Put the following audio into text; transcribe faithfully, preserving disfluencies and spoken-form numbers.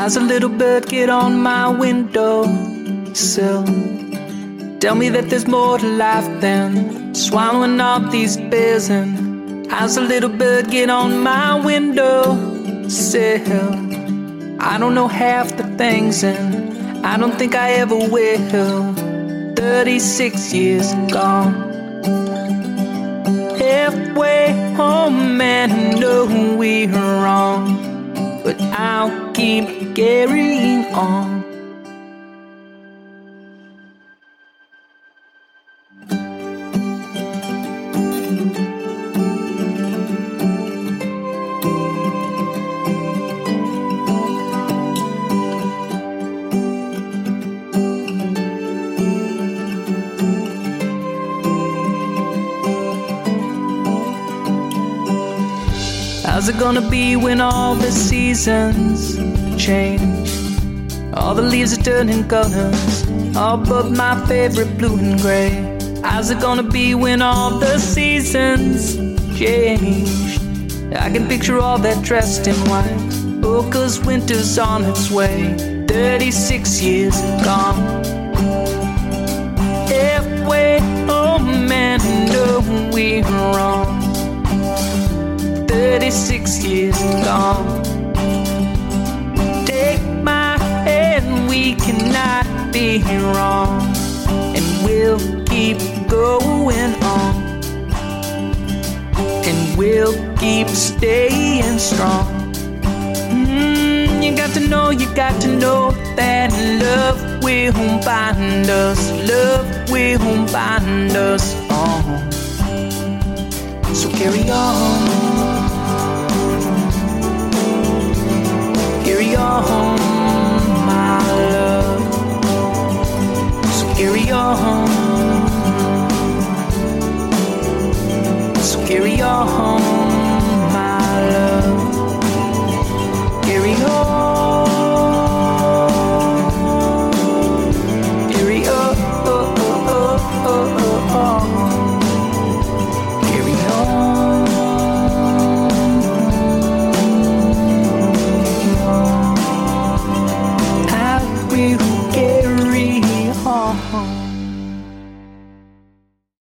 As a little bird get on my windowsill, tell me that there's more to life than swallowing all these pills. And as a little bird get on my windowsill, I don't know half the things, and I don't think I ever will. Thirty-six years gone, halfway home, and I know we're wrong, but I'll keep carrying on. How's it gonna be when all the seasons change? All the leaves are turning colors, all but my favorite blue and gray. How's it gonna be when all the seasons change? I can picture all that dressed in white, oh, 'cause winter's on its way. Thirty-six years gone, halfway home, and I know we're wrong. Thirty-six years gone. Take my hand, we cannot be wrong, and we'll keep going on, and we'll keep staying strong. Mm, you got to know, you got to know that love will bind us, love will bind us on. So carry on. Carry on, my love. So carry on. So carry on.